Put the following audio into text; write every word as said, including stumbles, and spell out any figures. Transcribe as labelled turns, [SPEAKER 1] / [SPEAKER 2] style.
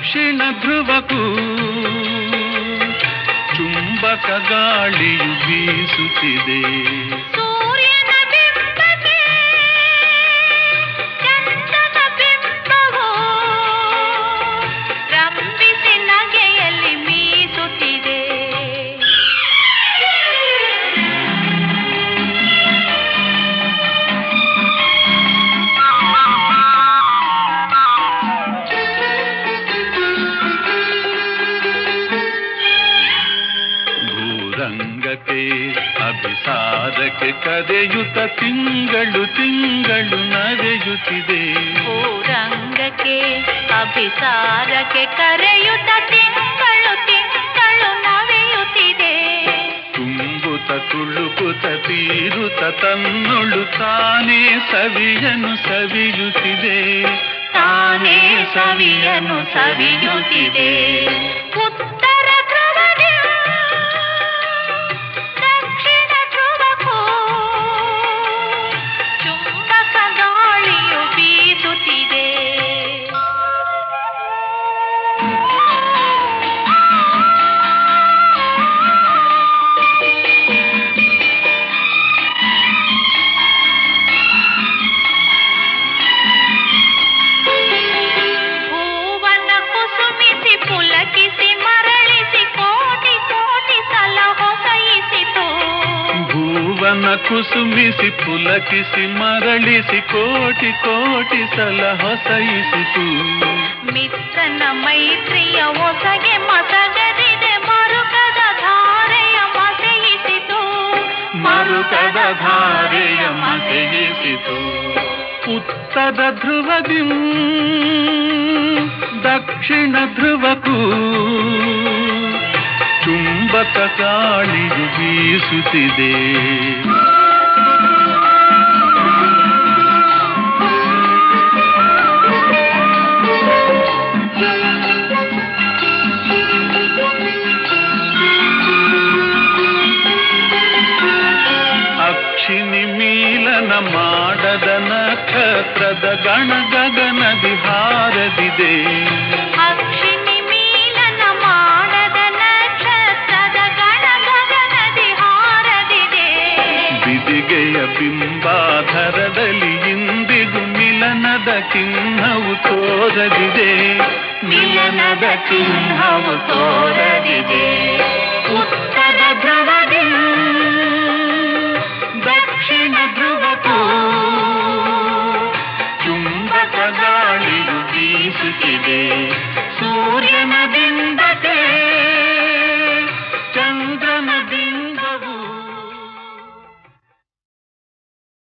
[SPEAKER 1] ದಕ್ಷಿಣ ಧ್ರುವಕ್ಕೂ ಚುಂಬಕ ಗಾಳಿಯು ಬೀಸುತ್ತಿದೆ. ರಂಗಕ್ಕೆ ಅಭಿಸಾರಕ್ಕೆ ಕರೆಯುತ್ತ ತಿಂಗಳು ತಿಂಗಳು ನವೆಯುತ್ತಿದೆ.
[SPEAKER 2] ಓ ರಂಗಕ್ಕೆ ಅಭಿಸಾರಕ್ಕೆ ಕರೆಯುತ್ತ ತಿಂಗಳು ತಿಂಗಳು ನವೆಯುತ್ತಿದೆ.
[SPEAKER 1] ತುಂಬುತ್ತ ತುಳುಕುತ್ತ ತೀರುತ್ತ ತನ್ನೊಳು ತಾನೇ ಸವಿಯನು ಸವಿಯುತ್ತಿದೆ.
[SPEAKER 2] ತಾನೇ ಸವಿಯನು ಸವಿಯುತ್ತಿದೆ. ಉತ್ತರ ಧ್ರುವದಿ ದಕ್ಷಿಣ ಧ್ರುವಕ್ಕೂ ಚುಂಬಕ ಗಾಳಿಯು ಬೀಸುತ್ತಿದೆ.
[SPEAKER 1] ಭುವನ ಕುಸುಮಿಸಿ ಪುಲಕಿಸಿ ಮರಳಿಸಿ ಕೋಟಿ ಕೋಟಿ ಸಲ ಹೊಸೈಸಿತು.
[SPEAKER 2] ಮಿತ್ರನ ಮೈತ್ರಿಯ ಒಸಗೆ ಮಸಗದಿದೆ ಮರುಕದ ಧಾರೆಯ ಮಸೆಯಿಸಿತು.
[SPEAKER 1] ಮರುಕದ ಧಾರೆಯ ಮಸೆಯಿಸಿತು. ಉತ್ತರ ಧ್ರುವದಿ ದಕ್ಷಿಣ ಧ್ರುವಕ್ಕೂ ಚುಂಬಕ ಗಾಳಿಯು ಬೀಸುತ್ತಿದೆ. ಅಕ್ಷಿನಿ ಮೀಲನ ಮಾಡದ ನಕ್ಷತ್ರದ ಗಣ ಗಗನದಿ ಹಾರದಿದೆ.
[SPEAKER 2] ಅಕ್ಷಿನಿ ಮೀಲನ ಮಾಡದ ನಕ್ಷತ್ರದ ಗಣ ಗಗನದಿ ಹಾರದಿದೆ.
[SPEAKER 1] ಬಿದಿಗೆಯ ಬಿಂಬಾಧರದಲ್ಲಿ ಇಂದಿಗೂ ಮಿಲನದ ಚಿಹ್ನವು ತೋರದಿದೆ.
[SPEAKER 2] ಮಿಲನದ ಚಿಹ್ನವು ತೋರದಿದೆ. ಉತ್ತರ ಧ್ರುವ